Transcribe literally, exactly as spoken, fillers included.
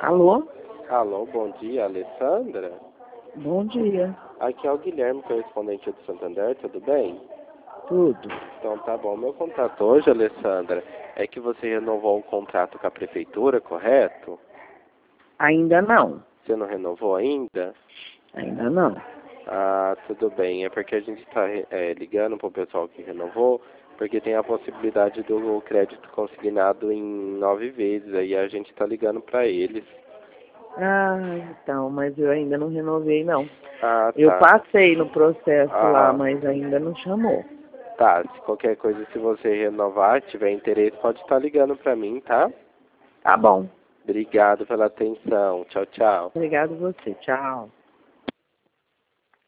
Alô? Alô, bom dia, Alessandra? Bom dia. Aqui é o Guilherme, correspondente do Santander, tudo bem? Tudo. Então tá bom. Meu contato hoje, Alessandra, é que você renovou o contrato com a prefeitura, correto? Ainda não. Você não renovou ainda? Ainda não. Ah, tudo bem. É porque a gente está é, ligando para o pessoal que renovou, porque tem a possibilidade do crédito consignado em nove vezes. Aí a gente está ligando para eles. Ah, então, mas eu ainda não renovei, não. Ah, Eu tá. passei no processo lá, Ah, mas ainda não chamou. tá. Se qualquer coisa, se você renovar, tiver interesse, pode estar ligando para mim, tá? Tá bom. Obrigado pela atenção. Tchau, tchau. Obrigado você. Tchau.